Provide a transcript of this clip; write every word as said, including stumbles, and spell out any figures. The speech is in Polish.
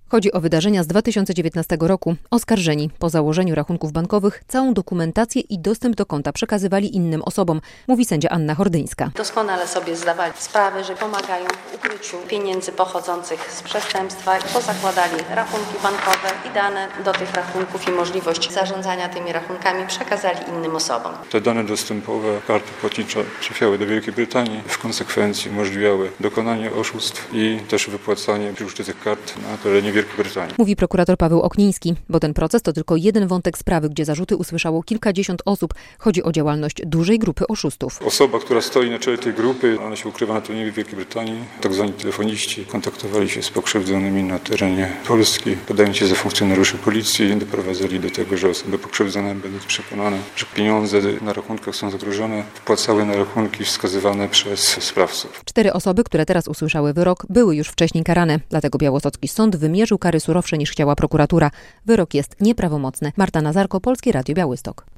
Chodzi o wydarzenia z dwa tysiące dziewiętnastego roku. Oskarżeni po założeniu rachunków bankowych całą dokumentację i dostęp do konta przekazywali innym osobom, mówi sędzia Anna Hordyńska. Doskonale sobie zdawali sprawę, że pomagają w ukryciu pieniędzy pochodzących z przestępstwa i pozakładali rachunki bankowe i dane do tych rachunków i możliwość zarządzania tymi rachunkami przekazali innym osobom. Te dane dostępowe karty płatnicze trafiały do Wielkiej Brytanii, w konsekwencji umożliwiały dokonanie oszustw i też wypłacanie przy użyciu tych kart na terenie Wielkiej Brytanii. Mówi prokurator Paweł Okniński, bo ten proces to tylko jeden wątek sprawy, gdzie zarzuty usłyszało kilkadziesiąt osób. Chodzi o działalność dużej grupy oszustów. Osoba, która stoi na czele tej grupy, ona się ukrywa na terenie Wielkiej Brytanii. Tak zwani telefoniści kontaktowali się z pokrzywdzonymi na terenie Polski, podając się za funkcjonariuszy policji, doprowadzali do tego, że osoby pokrzywdzone, będąc przekonane, że pieniądze na rachunkach są zagrożone, wpłacały na rachunki wskazywane przez sprawców. Cztery osoby, które teraz usłyszały wyrok, były już wcześniej karane. Dlatego białostocki sąd wymierzył kary surowsze niż chciała prokuratura. Wyrok jest nieprawomocny. Marta Nazarko, Polskie Radio Białystok.